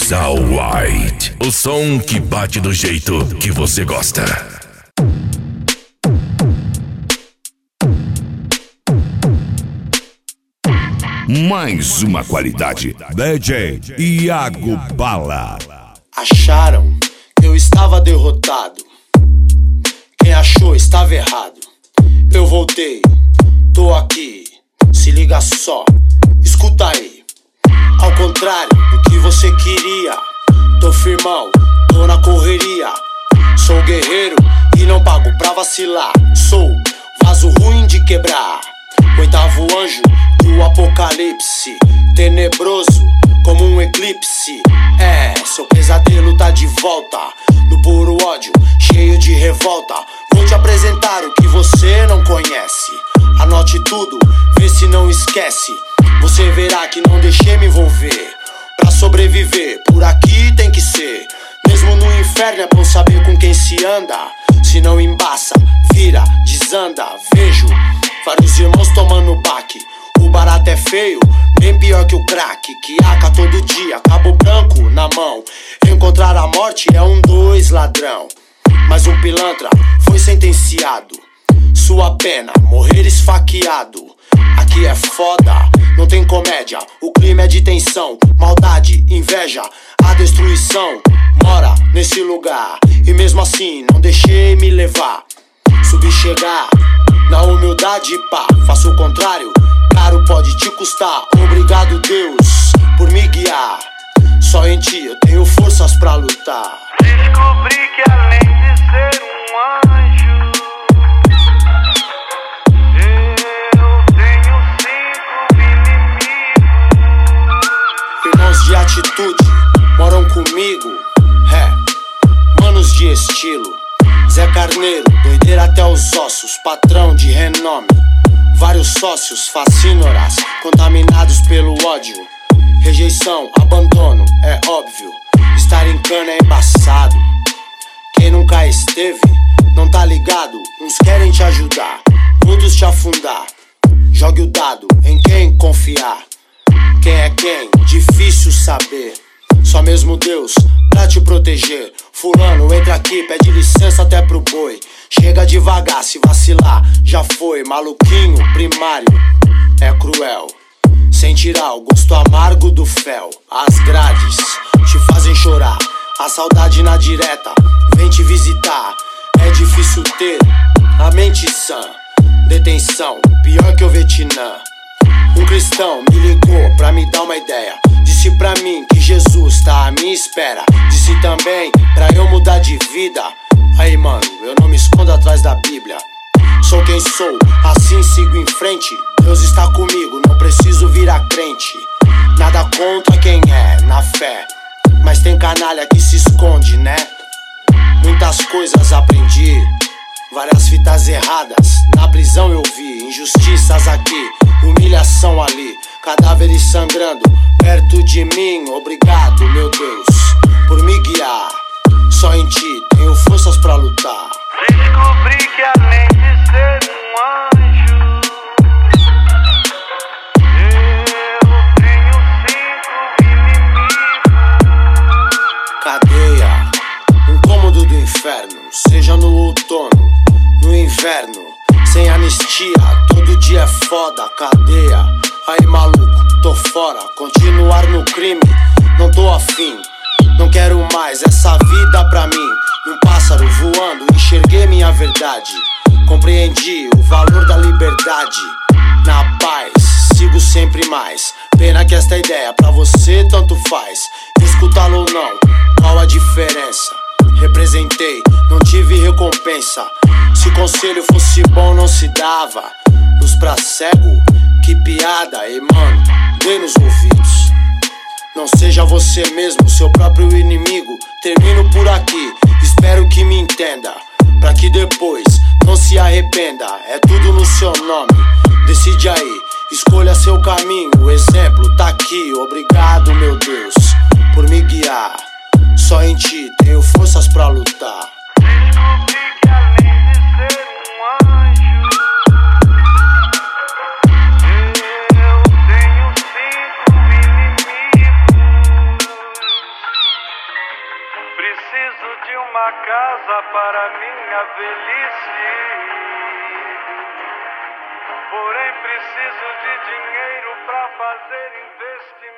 Casal White, o som que bate do jeito que você gosta. Mais uma qualidade, DJ Iago Bala. Acharam que eu estava derrotado. Quem achou estava errado. Eu voltei, tô aqui, se liga só, escuta aí. Ao contrário do que você queria, tô firmão, tô na correria. Sou guerreiro e não pago pra vacilar. Sou vaso ruim de quebrar, oitavo anjo do apocalipse, tenebroso como um eclipse. Seu pesadelo tá de volta, no puro ódio, cheio de revolta. Vou te apresentar o que você não conhece. Anote tudo, vê se não esquece. Você verá que não deixei me envolver. Pra sobreviver, por aqui tem que ser. Mesmo no inferno é bom saber com quem se anda. Se não embaça, vira, desanda. Vejo vários irmãos tomando baque. O barato é feio, bem pior que o crack. Que aca todo dia, cabo branco na mão. Encontrar a morte é 2 ladrão. Mas um pilantra foi sentenciado. Sua pena, morrer esfaqueado. Aqui é foda, não tem comédia. O clima é de tensão, maldade, inveja. A destruição mora nesse lugar. E mesmo assim não deixei me levar. Subi chegar, na humildade pá. Faço o contrário, caro pode te custar. Obrigado Deus por me guiar. Só em ti eu tenho forças pra lutar. Descobri que além de ser um anjo, eu tenho 5 inimigos. Irmãos de atitude moram comigo, manos de estilo. Zé Carneiro, doideira até os ossos, patrão de renome. Vários sócios, facínoras, contaminados pelo ódio. Rejeição, abandono, é óbvio. Estar em cana é embaçado. Quem nunca esteve, não tá ligado. Uns querem te ajudar, outros te afundar. Jogue o dado em quem confiar. Quem é quem? Difícil saber. Só mesmo Deus pra te proteger. Fulano, entra aqui, pede licença até pro boi. Chega devagar, se vacilar, já foi. Maluquinho, primário, é cruel. Sem tirar o gosto amargo do fel. As grades te fazem chorar. A saudade na direta vem te visitar. É difícil ter a mente sã. Detenção, pior que o Vietnã. Um cristão me ligou pra me dar uma ideia. Disse pra mim que Jesus tá à minha espera. Disse também pra eu mudar de vida. Aí mano, eu não me escondo atrás da Bíblia. Sou quem sou, assim sigo em frente. Deus está comigo, não preciso virar crente. Nada contra quem é, na fé. Mas tem canalha que se esconde, né? Muitas coisas aprendi, várias fitas erradas. Na prisão eu vi injustiças aqui, humilhação ali, cadáveres sangrando perto de mim. Obrigado, meu Deus, por me guiar. Só em ti tenho forças pra lutar. Descobri que além de ser um anjo, eu tenho 5 inimigos. Cadeia, um cômodo do inferno. Seja no outono, no inverno. Sem anistia, todo dia é foda. Cadeia, aí maluco, tô fora. Continuar no crime, não tô afim. Não quero mais essa vida pra mim. Um pássaro voando, enxerguei minha verdade. Compreendi o valor da liberdade. Na paz, sigo sempre mais. Pena que esta ideia pra você tanto faz. Escutá-lo ou não, qual a diferença? Representei, não tive recompensa. Se conselho fosse bom não se dava. Luz pra cego, que piada. E mano, dê nos ouvidos. Não seja você mesmo, seu próprio inimigo. Termino por aqui, espero que me entenda. Pra que depois não se arrependa. É tudo no seu nome, decide aí. Escolha seu caminho, o exemplo tá aqui. Obrigado, meu Deus, por me guiar. Só em ti tenho forças pra lutar. Descobri que além de ser um anjo, eu tenho 5 inimigos. preciso de uma casa para minha velhice. Porém preciso de dinheiro para fazer investimento.